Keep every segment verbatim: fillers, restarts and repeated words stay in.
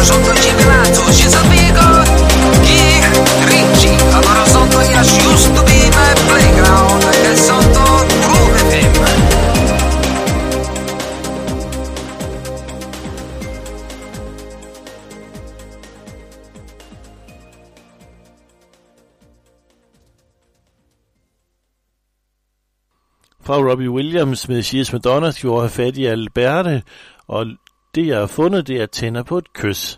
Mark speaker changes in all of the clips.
Speaker 1: sotto il civinato ci sapico chi ricci allora sotto gli asciusto di me playground e sotto Groove F M.
Speaker 2: Fra Robbie Williams med She's Madonna gjorde jeg fat i Alberte, og det jeg har fundet, det er Tænder på et kys.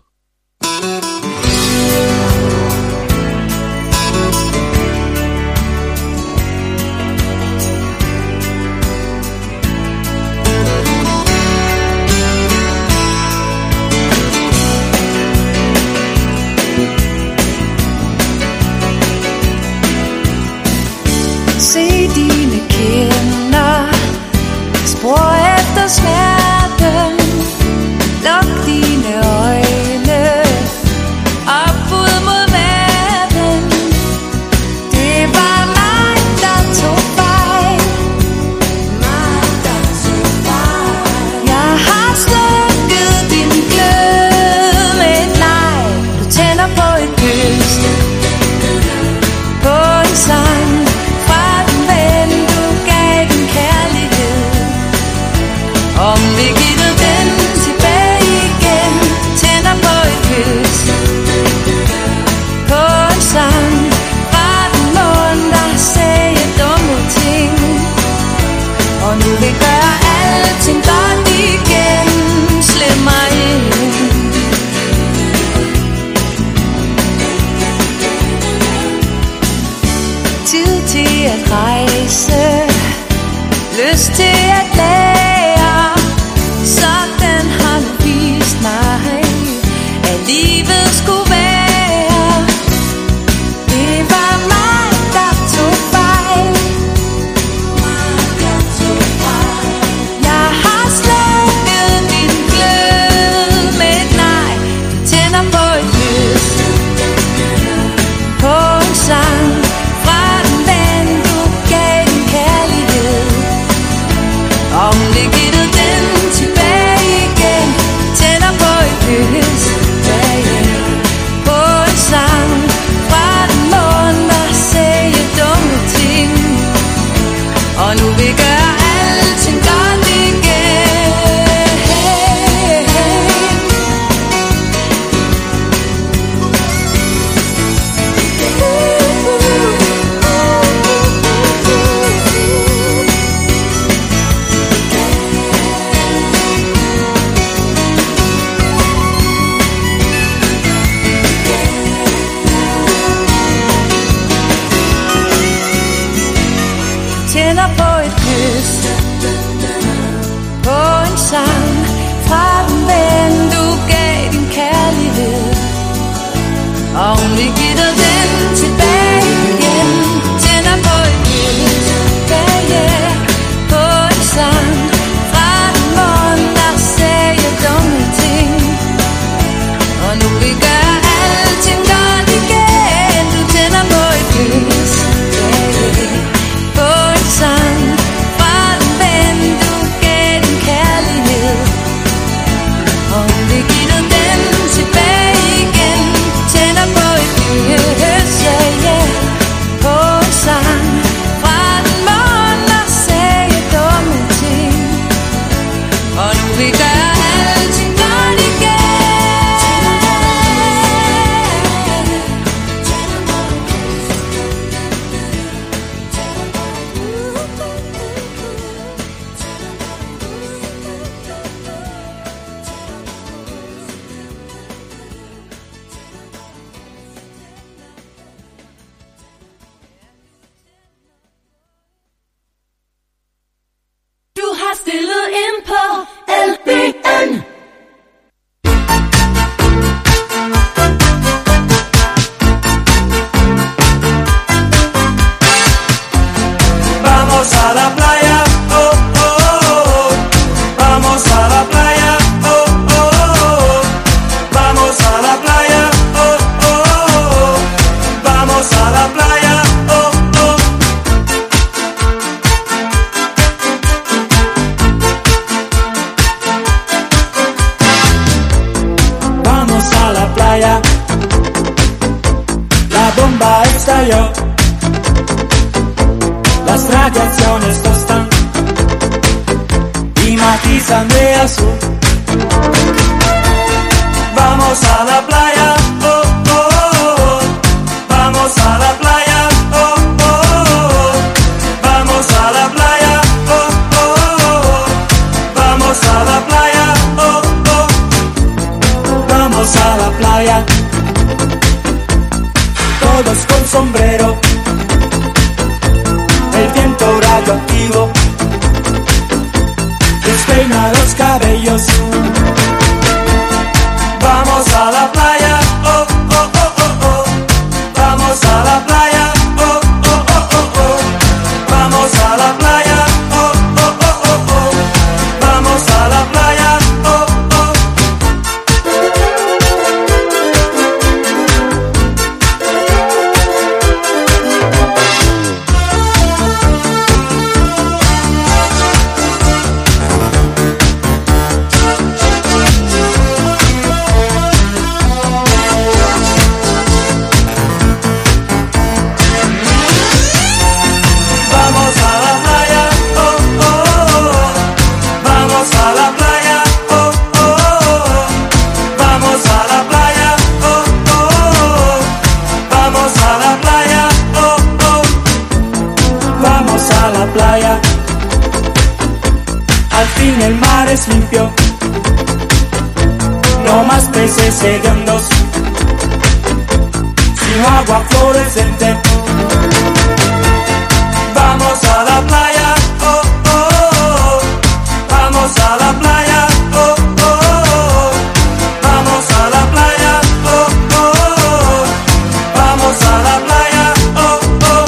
Speaker 3: Se dine kinder, spor efter smerten. Luk dine øjne op ud mod verden. Det var mig, der tog fejl. Mig, der tog fejl. Jeg har slukket din glød med et nej. Du tænder på et kys, på en sang. Om vi giver den tilbage igen, tænder på et kys, på en sang fra den mund, der sagde dumme ting, og nu vil gøre alting godt igen. Slip mig ind. Tid til at rejse, lyst til at lære. Sådan har du vist mig, at livet skulle være. Det var mig, der tog fejl. Jeg har slukket din glød med et nej. Du tænder på et kys, på en sang fra en ven, du gav din kærlighed. Om det givet den tilbage igen, tænder på et kys, ja, ja. På en sang fra den mund, der sagde dumme ting, og nu vil gøre alting godt igen. Tænder på et kys, på en sang fra den ven, du gav din kærlighed. Og hun vil give dig den tilbage igen. Tænder på et kys, ja, ja. På en sang fra den mund, der sagde dumme ting, og nu vil gøre alting godt igen. Du tænder på et kys, ja, ja. På en sang fra den ven, du gav din kærlighed, og hun vil give dig den tilbage igen. Tænder på et kys, ja, ja. På en sang fra den mund, der sagde dumme ting, og nu vil gøre alting godt igen.
Speaker 4: Du har stillet ind på L B N.
Speaker 5: Vamos a la playa, oh, oh, oh. Vamos a la playa, oh, oh, oh. Vamos a la playa, oh, oh, oh. Vamos a la playa, oh, oh. yo. Las radiaciones tostan y matizan de azul. Vamos a la playa, oh, oh, oh. Vamos a la playa, oh, oh, oh. Vamos a la playa, oh, oh, oh. Vamos a la playa, oh, oh. Vamos a la playa. Todos con sombrero, el viento radioactivo despeina los cabellos. Vamos a la playa, oh, oh, oh, oh, oh. Vamos a la playa, oh, oh, oh, oh, oh. Vamos a la playa, oh, oh, oh, oh, oh. Vamos a la playa, oh, oh. El mar es limpio, no más peces hediondos, sino agua fluorescente. Vamos a la playa, oh, oh, oh. Vamos a la playa, oh, oh, oh. Vamos a la playa, oh, oh, oh. Vamos a la playa, oh, oh.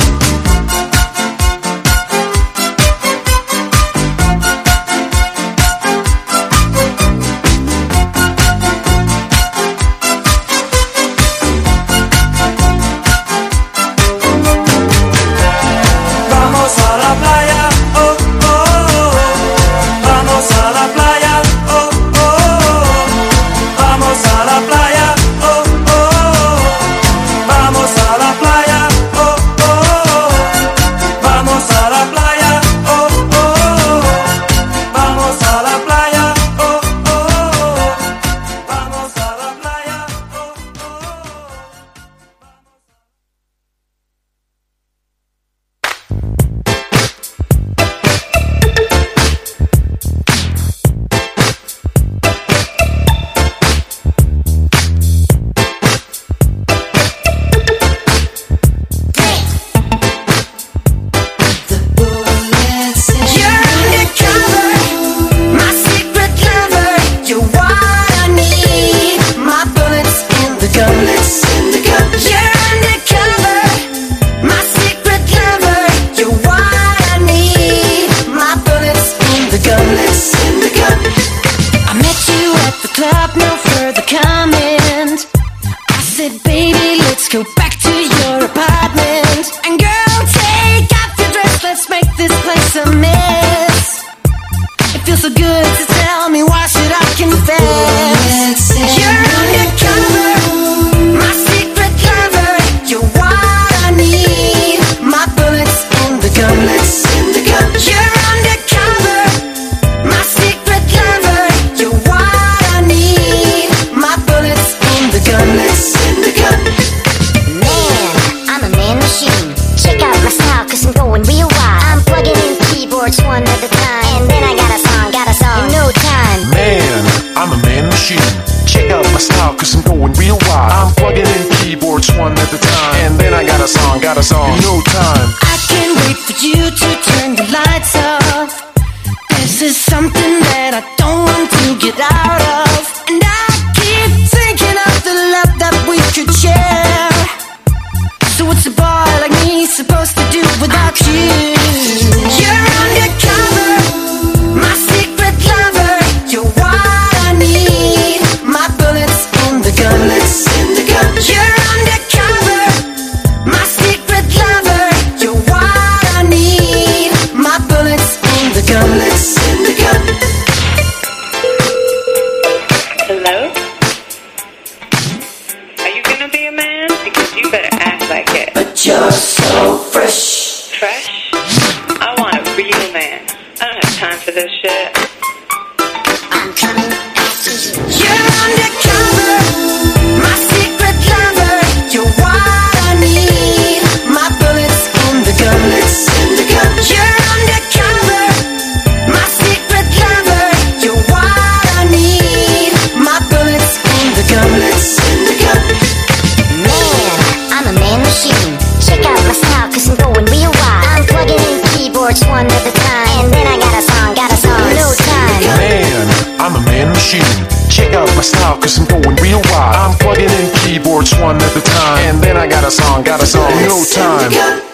Speaker 5: You're so fresh.
Speaker 6: Fresh? I want a real man. I don't have time for this shit.
Speaker 7: I'm coming after you.
Speaker 3: You're undercover, my secret lover. You're what I need. My bullets in the gun.
Speaker 5: Bullets in the gun.
Speaker 3: You're undercover, my secret lover. You're what I need. My bullets in the gun.
Speaker 5: Bullets in the gun.
Speaker 7: Man, I'm a man machine. Check out my style, cause I'm going real wild. I'm plugging in keyboards one at a time. And then I got a song, got a song, no time.
Speaker 8: Man, I'm a man machine. Check out my style, cause I'm going real wild. I'm plugging in keyboards one at a time. And then I got a song, got a song, no time.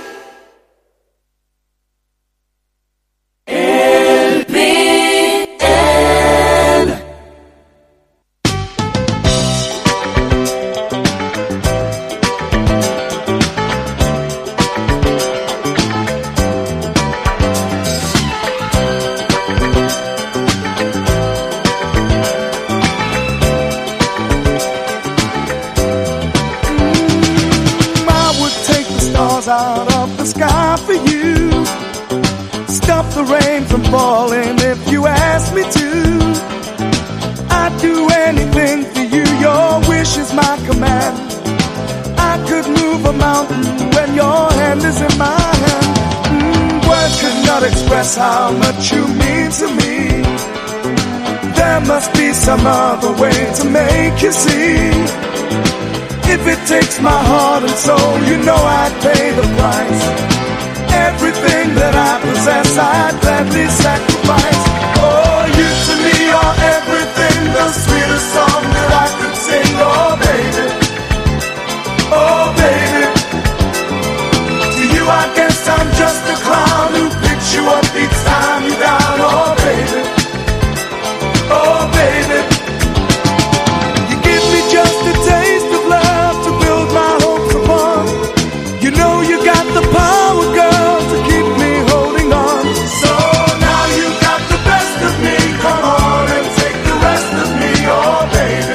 Speaker 5: L P N.
Speaker 9: I would take the stars out of the sky for you. Stop the rain from falling if you ask me to. I'd do anything for you, your wish is my command. I could move a mountain when your hand is in my hand. Mm, words could not express how much you mean to me. There must be some other way to make you see. If it takes my heart and soul, you know I'd pay the price. Everything that I possess, I'd gladly sacrifice. Oh, you to me are everything, the sweetest song that I could sing. Oh, baby, oh, baby. To you I guess I'm just a clown who picks you up each time you're down. Oh, baby, oh, baby. You give me just a taste of love to build my hopes upon. You know you got the power, girl, to keep me holding on. So now you got the best of me. Come on and take the rest of me, oh baby.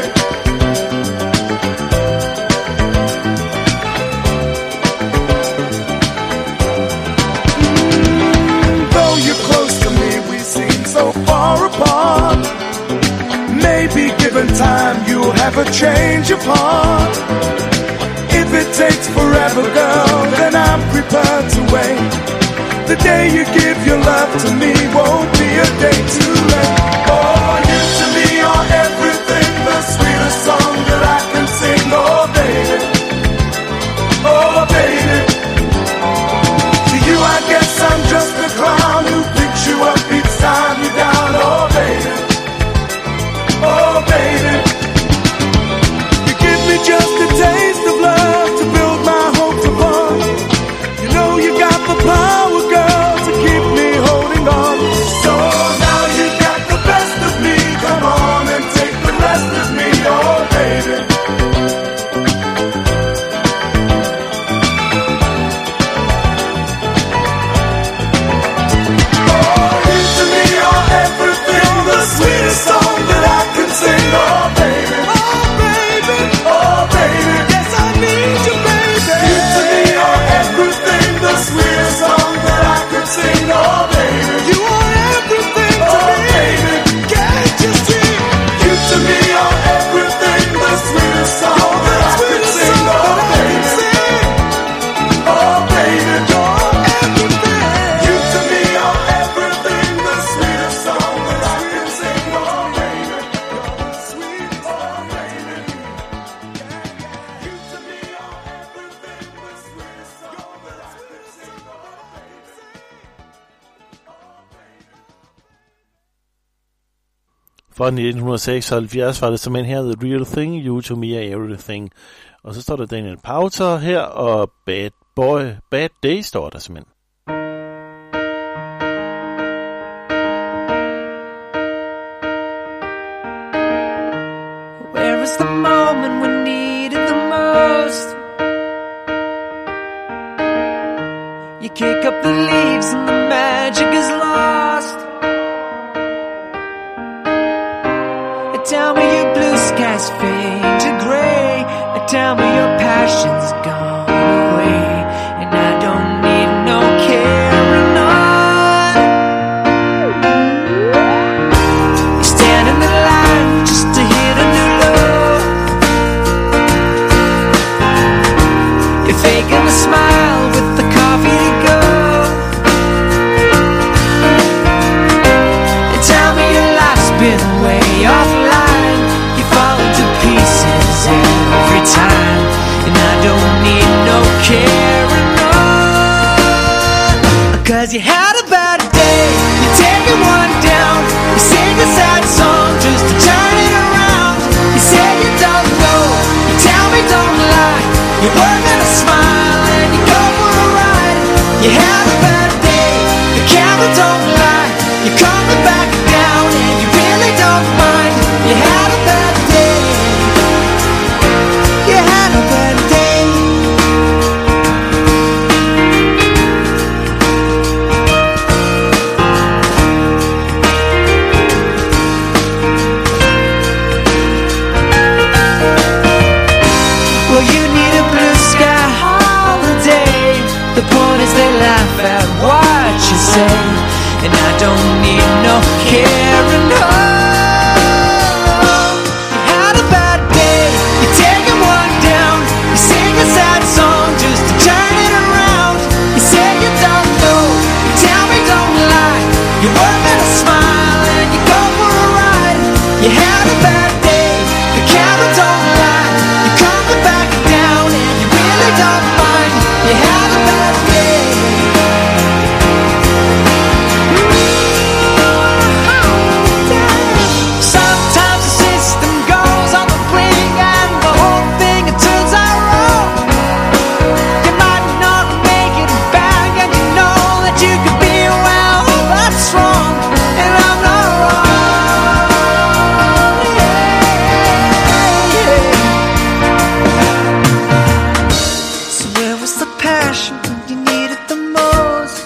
Speaker 9: Mm, though you're close to me, we seem so far apart. Maybe given time, you'll have a change of heart. If it takes forever, girl, then I'm prepared to wait. The day you give your love to me won't be a day too late. Oh, you to me are everything, the sweetest song that I can sing. Oh, baby, oh, baby. To you I guess I'm just a clown who picks you up each time you're down. Oh, baby, oh, baby. You give me just a taste of love to build my hopes upon. You know you got the power, girl, to keep me holding on. So now you got the best of me. Come on and take the rest of me, oh baby. Oh, you to me are everything, the sweetest song that I can sing, oh baby. Oh baby, oh baby, yes I need you, baby. You to me are everything, the sweetest song that I could sing, oh baby. You are everything to oh, me, baby. Can't you see? You to me are everything, the sweetest song that I could sing, oh baby. Oh baby, you're everything. You to me are everything, the sweetest song that I could sing, oh baby. You're sweet, oh baby. You to me are everything, the sweetest song that I could sing, oh baby.
Speaker 2: Fra nitten seksoghalvfjerds var det simpelthen her The Real Thing, You To Me Are Everything. Og så står der Daniel Powter her, og Bad Boy, Bad Day står der simpelthen.
Speaker 3: Where is the moment we need it the most? You kick up the leaves and the magic is lost. Tell me your blue skies fade to gray. Tell me your passion's gone away.
Speaker 10: faking a smile with the coffee to go. And tell me your life's been way offline. You fall into pieces every time, and I don't need no caring on. Cause you had a bad day, you're taking one down. You sing a sad song just to turn it around. You say you don't know, you tell me don't lie. You work at a smile and you go for a ride. You had a bad day, the camera don't lie. You're coming back down and you really don't mind. You had a bad day, you had a bad day. Well, you need a blue sky holiday. The point is they laugh at what you say, and I don't need no caring home. You had a bad day, you're taking one down. You sing a sad song just to turn it around. You say you don't know, you tell me don't lie. You work at a smile and you go for a ride. You had a bad day, the camera don't lie. You're coming back down and you really don't mind. You had a bad day. Sometimes the system goes on the blink and the whole thing it turns out wrong. You might not make it back and you know that you could be well. That's wrong and I'm not wrong. Yeah, yeah. So where was the passion when you needed the most?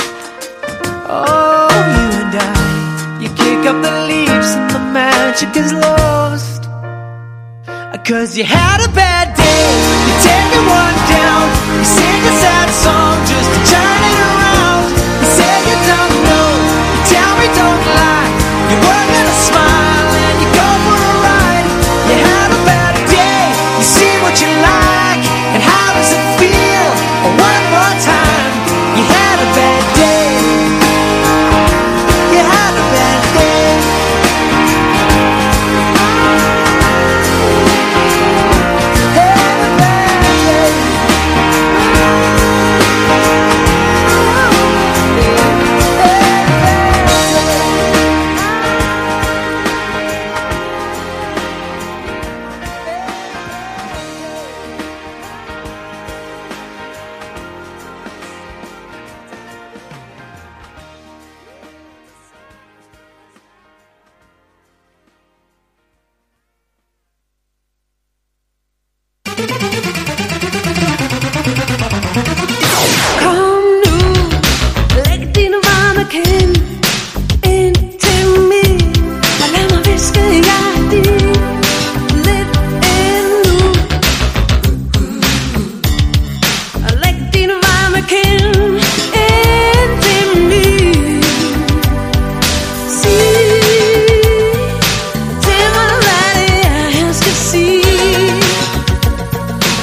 Speaker 10: Oh, you and I, you kick up the leaves and the magic is lost. Cause you had a bad day, you're taking one down. You sing a sad song just to turn it around. You say you don't know, you tell me don't lie. You work at a smile and you go for a ride. You had a bad day, you see what you like, and how does it feel? One more time, you had a bad day. You had a bad day. Had a bad day. Kom nu, læg dine varme kind ind til mig, og lad mig hviske hjertet lidt endnu. Og læg dine varme kind ind til mig. Sig til mig, hvad det er, jeg skal sige.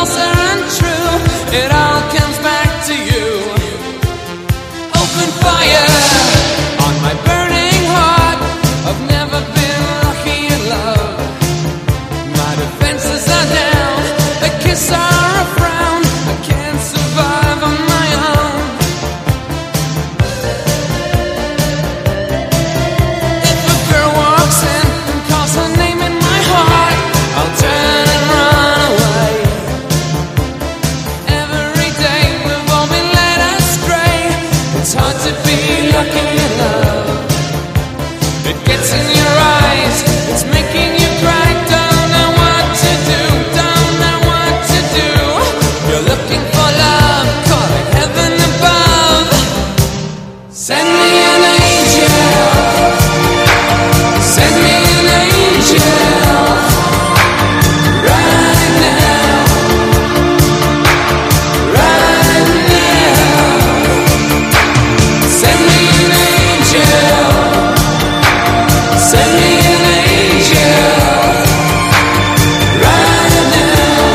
Speaker 10: false or untrue, it all comes back to you. Open fire on my burning heart. I've never been lucky in love. My defenses are down, a kiss or a frown. I can't survive on my own. If a girl walks in and calls her name in my heart, I'll turn and run away. Every day we've all been led astray. It's hard to be lucky in love. It gets in your eyes, it's making you cry. Don't know what to do, don't know what to do. You're looking for love, calling heaven above. Send me an angel, send me an angel, right now, right now. Send me an angel, send me an angel, right now,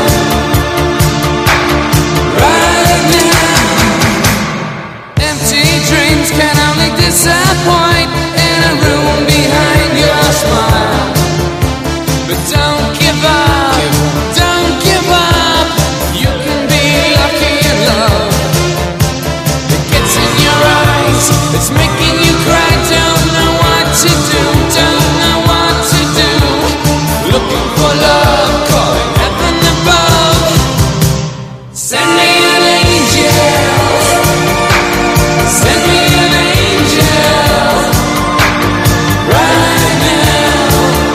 Speaker 10: right now. Empty dreams can only disappoint in a room behind your smile. But don't give up, don't give up. You can be lucky in love. It gets in your eyes, it's making you cry. Don't know what to do, don't know what to do. Looking for love, calling heaven above. Send me an angel, send me an angel, right now,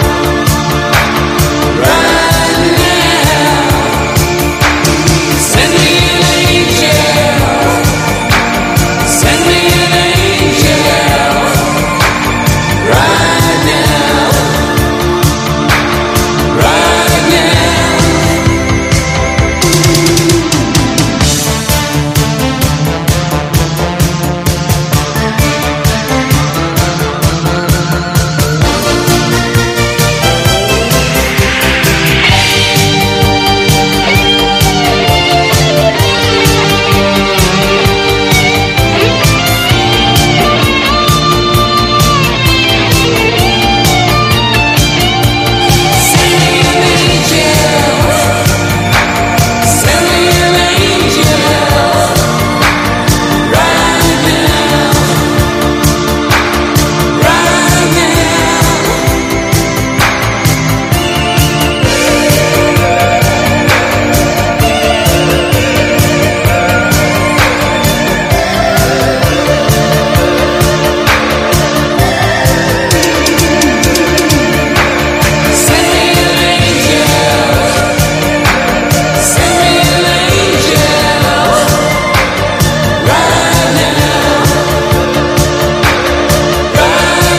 Speaker 10: right now. Send me an angel, send me an angel, right now, right now. Send me an angel, send me an angel, right now, right now. Send me an angel, send me an angel, right now, right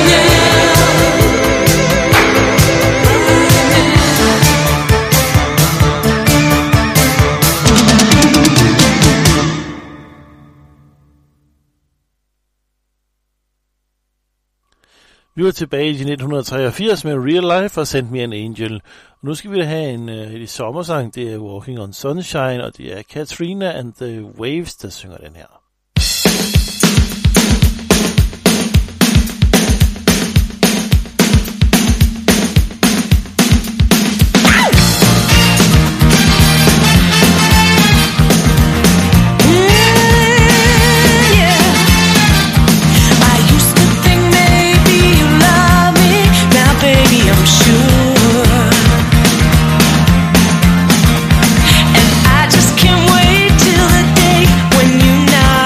Speaker 2: Vi var tilbage i nitten treogfirs med Real Life og Send Me an Angel. Og nu skal vi have en uh, en sommersang. Det er Walking on Sunshine, og det er Katrina and the Waves, der synger den her.
Speaker 3: I used to think maybe you love me. Now, baby, I'm sure. And I just can't wait till the day when you knock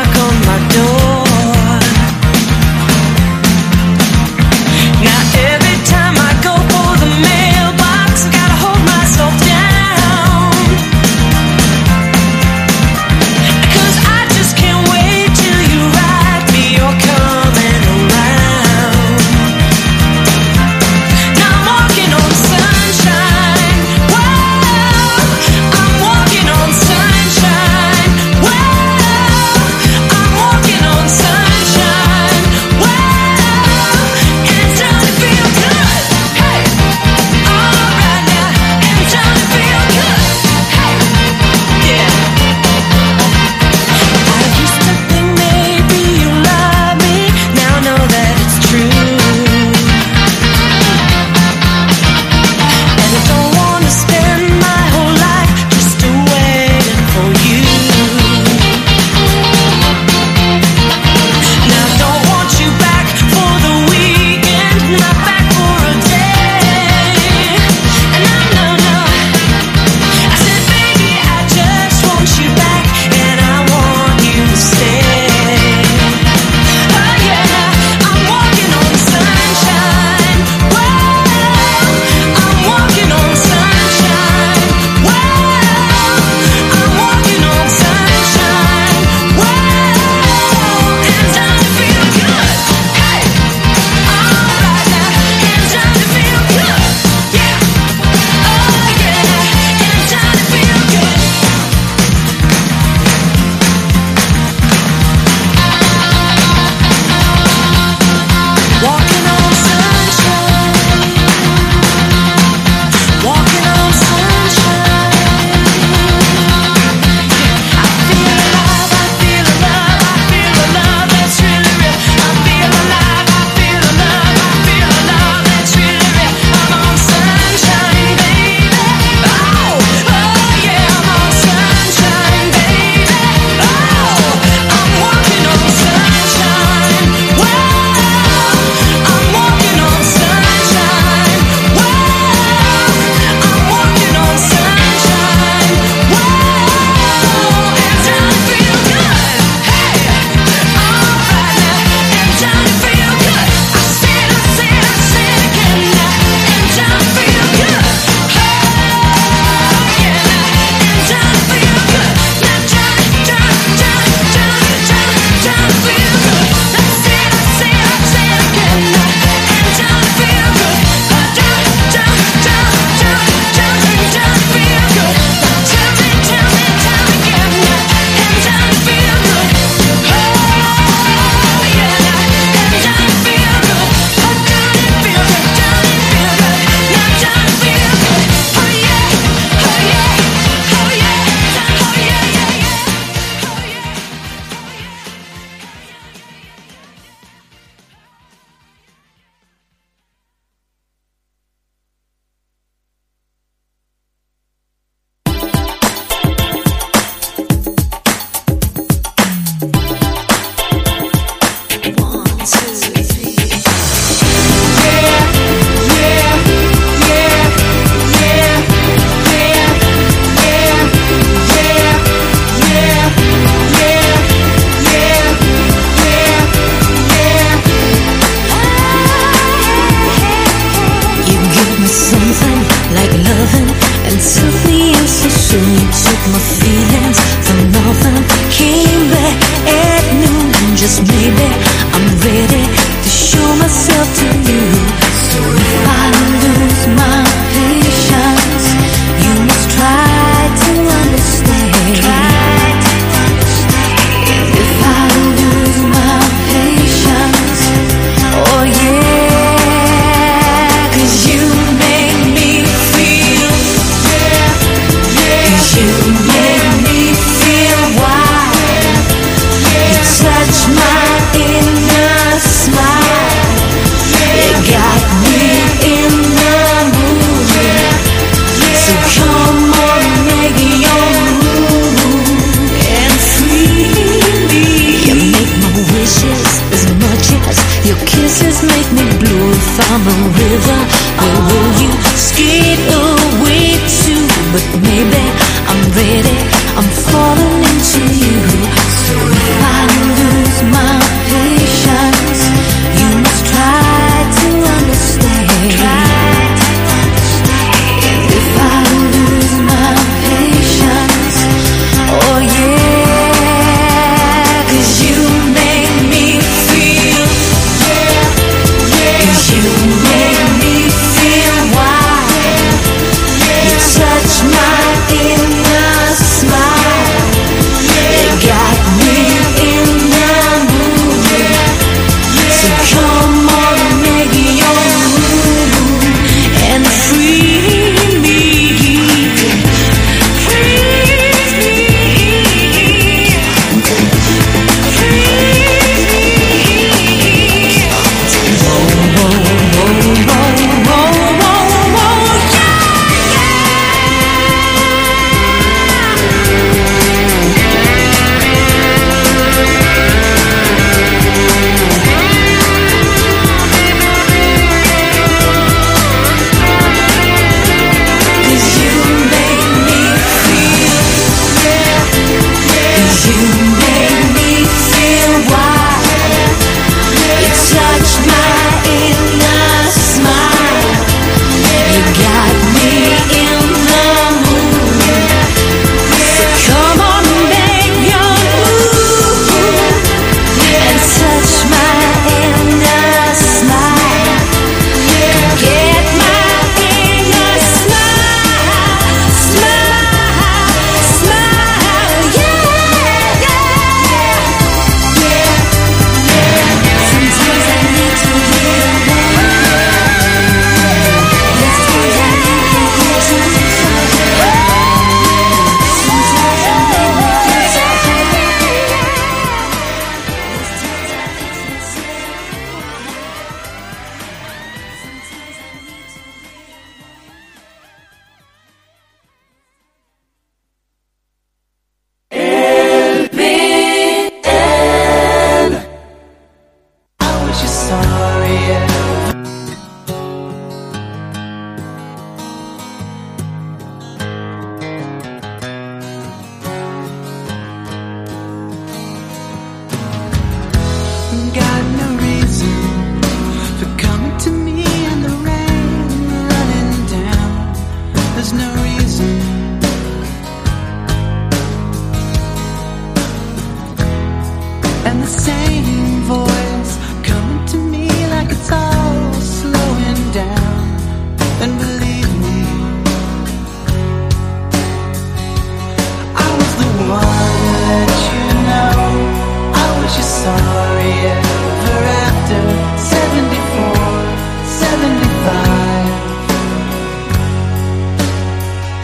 Speaker 3: but maybe I'm ready. I'm falling into you. So if I lose my patience, you must try to understand. Try to understand. And if I lose my patience, oh yeah, 'cause you make me feel, yeah, yeah. 'Cause you make me feel wild. You touch my inner smile. You got me in the mood. So come on, make your move and free me. Freeze me. Freeze me. Whoa, whoa, whoa, whoa, whoa, whoa, whoa, yeah, Cause you make me feel, yeah, yeah. 'Cause you make me feel wild. You touch my inner smile. You got me in the mood. So come on, make your move and touch my inner smile. Come get my inner smile, smile, smile, yeah, yeah, yeah, yeah. Sometimes I need to hear that. Sometimes I need to hear you. Sometimes I I wish you sorry, yeah.
Speaker 10: Got no reason for coming to me in the rain, running down. There's no reason. And the same voice coming to me like it's all slowing down. And believe me, I was the one to let you know I wish you sorry ever after seventy-four, seventy-five.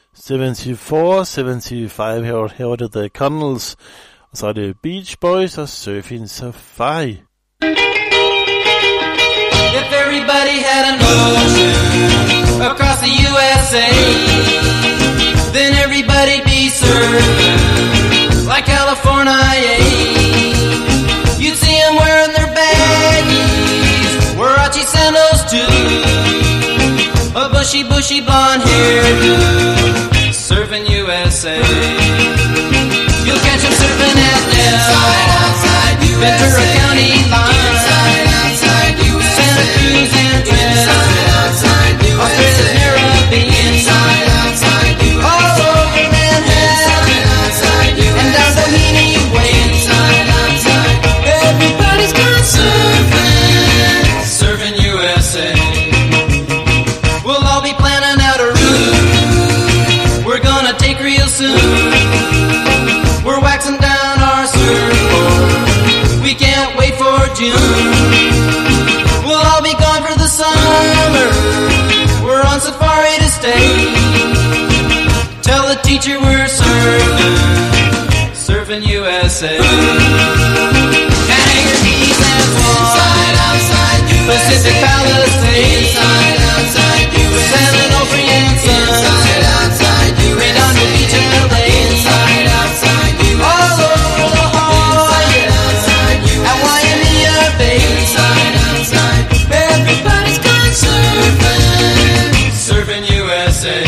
Speaker 2: syvoghalvfjerds, syvoghalvfems, her, her var det The Connells, og så er det Beach Boys og Surfing Safari.
Speaker 11: If everybody had an ocean across the U S A, then everybody'd be surfing like California. You'd see them wearing their baggies, Warachi sandals too, a bushy, bushy blonde hairdo, surfing U S A. You'll catch them surfing at Nell, Ventura County line, inside, outside U S A, Santa Cruz and Trinidad, Australia's Caribbean, inside, outside U S A, all over Manhattan, inside, outside U S A, and down Doheny Way, inside, outside. Everybody's gone surfing, surfing U S A. We'll all be planning out a route we're gonna take real soon. We're waxing down our surfboard, we can't wait for June. We'll all be gone for the summer, we're on safari to stay. Tell the teacher we're surfing, surfing U S A. And hang your knees and fly, inside, outside U S A. Pacific Palisades, inside, outside U S A. San Onofre and Sun, inside, outside U S A. Redondo Beach and L A, inside, outside U S A. All over La Jolla, inside, outside U S A. At Waimea Bay, inside, outside. Everybody's gone surfing, surfing U S A.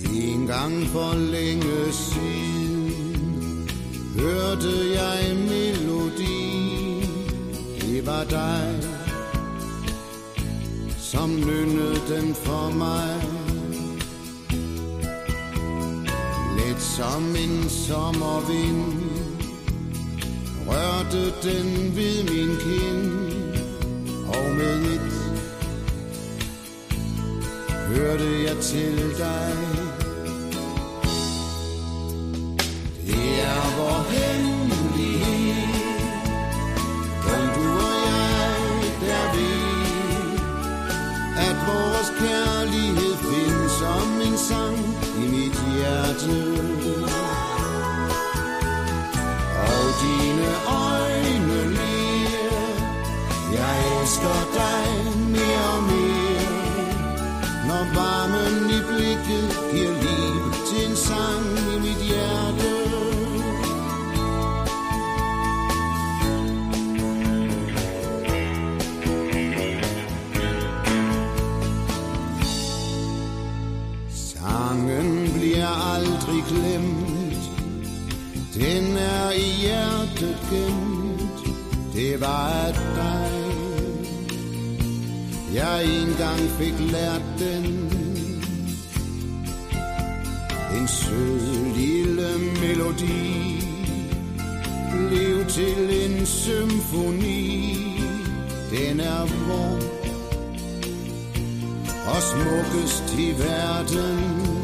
Speaker 12: En gang for længe siden hørte jeg en melodi. Det var dig, som nynnede den for mig. Let som en sommervind rørte den ved min kind, og med et hørte jeg til dig. Det er vor hemmelighed, kun du og jeg, der ved, at vores kærlighed findes som en sang i mit hjerte. Og dine øjne ler, jeg elsker dig mere og mere, når varmen i blikket giver liv til en sang i mit hjerte. Sangen bliver aldrig glemt, den er i hjertet gemt. Det var af dig, jeg engang fik lært den. En sød lille melodi blev til en symfoni. Den er vor og smukkest i verden.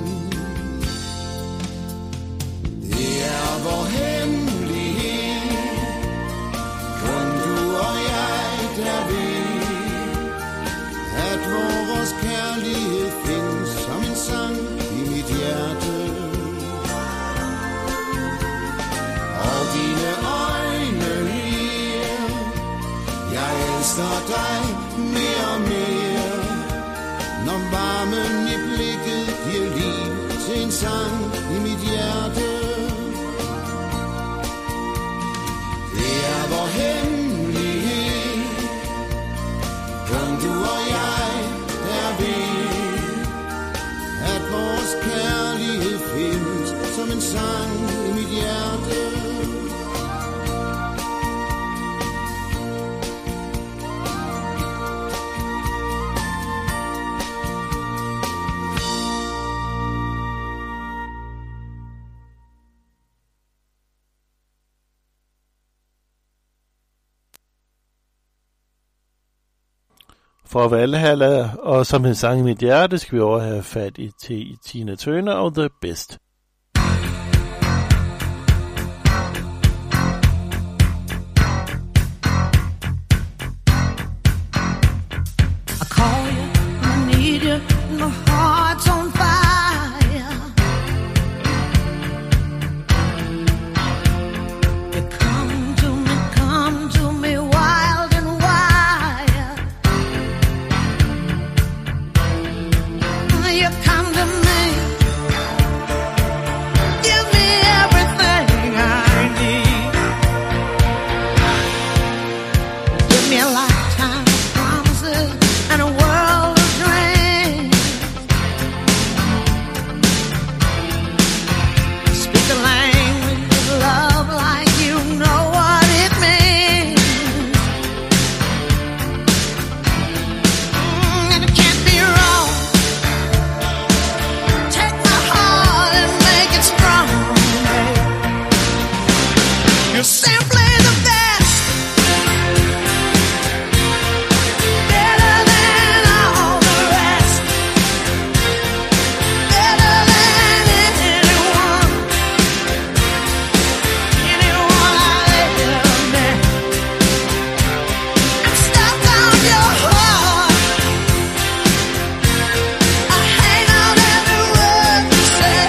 Speaker 12: Det er vor hemmelighed, kun du og jeg, der ved, at vores kærlighed findes som en sang i mit hjerte. Og dine øjne ler, jeg elsker dig mere og mere, når varmen i blikket giver liv til en sang i mit hjerte. Det er vor hemmelighed, kun du og jeg, der ved, at vores kærlighed findes som en sang i mit hjerte.
Speaker 2: For Valhalla og som en sang i mit hjerte skal vi over have fat i Tina Turner og The Best.
Speaker 3: I call you, I need you, my heart's on fire. You come to me, come to me wild and wild. You come to me, give me everything I need. Give me a lifetime of promises and a world of dreams. Speak the language of love like you know what it means. Mm, and it can't be wrong. Take my heart and make it strong. You're simply the best. Better than all the rest. Better than anyone. Anyone I've ever met. I'm stuck on your heart. I hang on every word you say.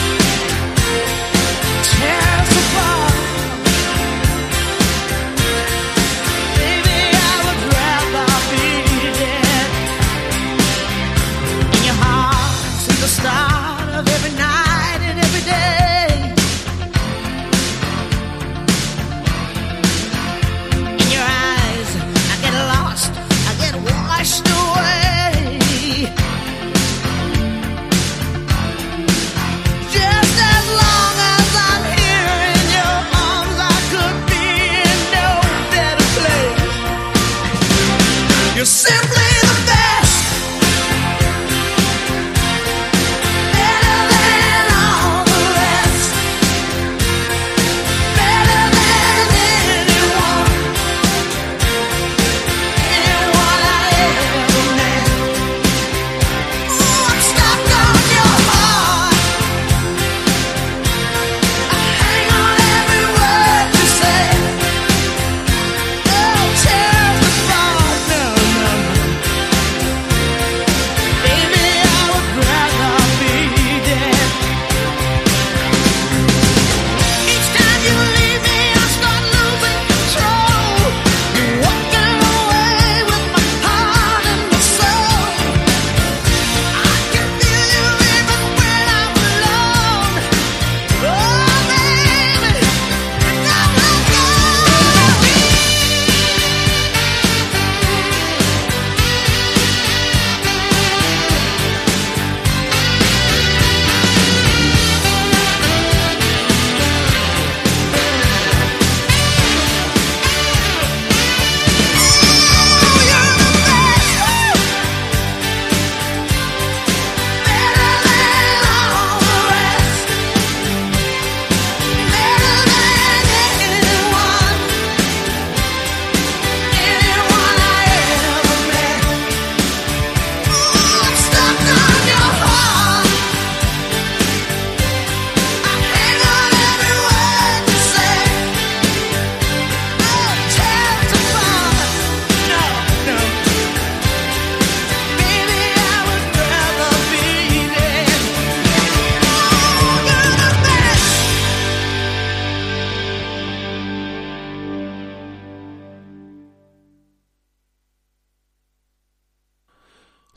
Speaker 3: Tear us apart. Baby, I would rather be dead. In your heart, since the start of every night and every day. In your eyes, I get lost, I get washed away.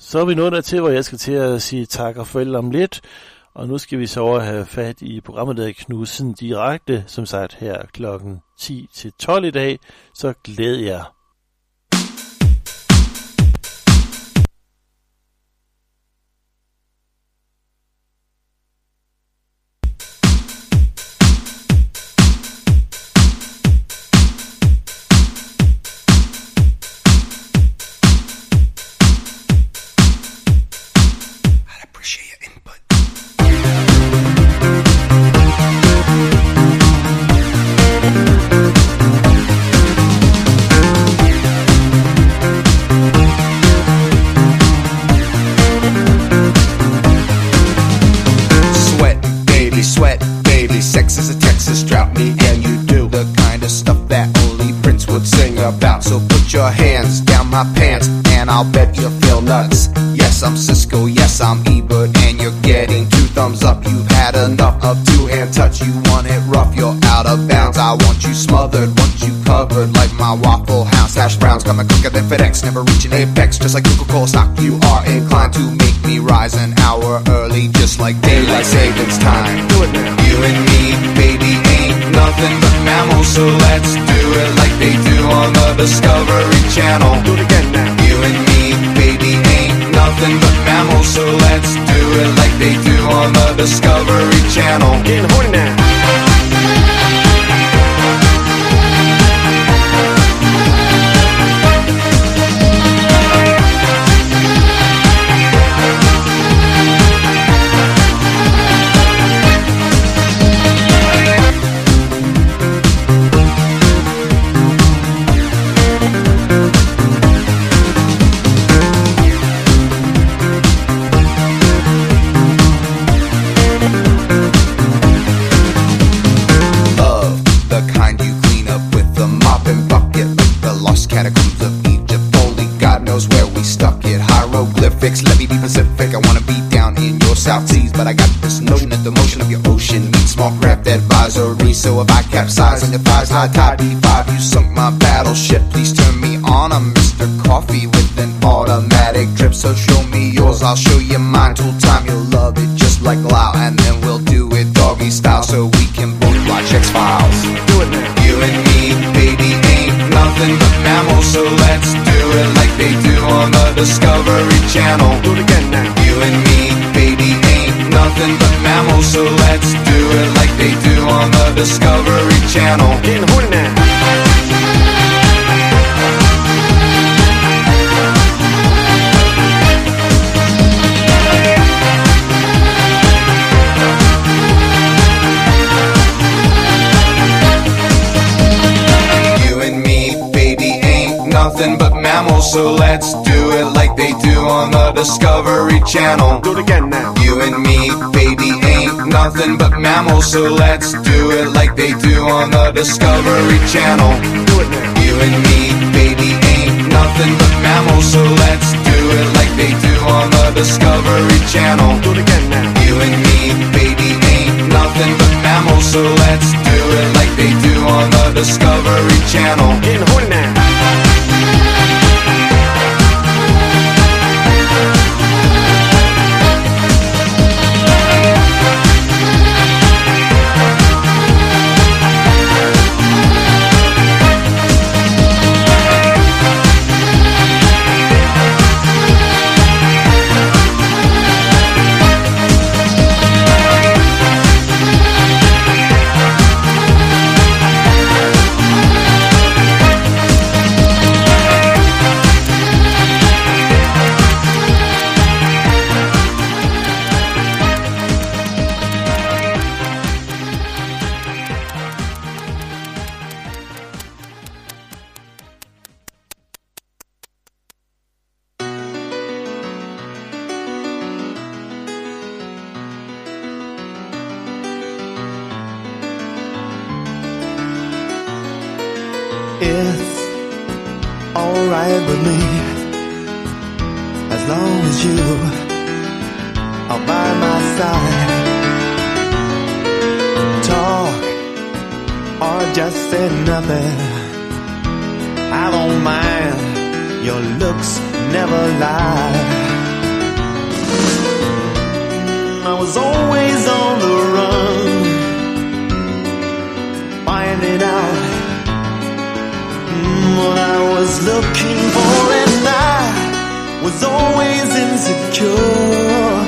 Speaker 2: Så er vi nået dertil, hvor jeg skal til at sige tak og farvel om lidt. Og nu skal vi så over have fat i programmet, der er Knudsen direkte, som sagt her klokken ti til tolv i dag. Så glæd jer.
Speaker 13: My pants, and I'll bet you feel nuts. Yes, I'm Cisco, yes, I'm Ebert, and you're getting two thumbs up. You've had enough of two-hand touch. You want it rough, you're out of bounds. I want you smothered, want you covered like my Waffle House hash browns. Coming quicker than FedEx, never reaching apex. Just like Coca-Cola stock, you are inclined to make me rise an hour early, just like daylight savings time. Do it now. You and me, baby, ain't nothing but mammals, so let's do it like they do on the Discovery Channel. Do it again now. You and me, baby, ain't nothing but mammals, so let's do it like they do on the Discovery Channel. Getting horny now. Catacombs of Egypt, only God knows where we stuck it. Hieroglyphics, let me be Pacific. I wanna be down in your South Seas, but I got this notion that the motion of your ocean meets small craft advisory. So if I capsize on your thighs, high tide B five, you sunk my battleship. Please turn me on. I'm Mister Coffee with an automatic drip. So show me yours, I'll show you mine. Tool time, you'll love it just like Lao, and then we'll do it doggy style, so we can both watch X-Files. Do it now. You and me, baby, ain't nothing but mammals, so let's do it like they do on the Discovery Channel. Do it again now. You and me, baby, ain't nothing but mammals, so let's do it like they do on the Discovery Channel. Getting horny now. Nothing but mammals, so let's do it like they do on the Discovery Channel. Do it again now. You and me, baby, ain't nothing but mammals, so let's do it like they do on the Discovery Channel. Do it now. You and me, baby, ain't nothing but mammals, so let's do it like they do on the Discovery Channel. Do it again now. You and me, baby, ain't nothing but mammals, so let's do it like they do on the Discovery Channel. Getting horny now.
Speaker 9: It's alright with me, as long as you are by my side. Talk or just say nothing, I don't mind, your looks never lie. I was always on the run, finding out mm, what I was looking for, and I was always insecure.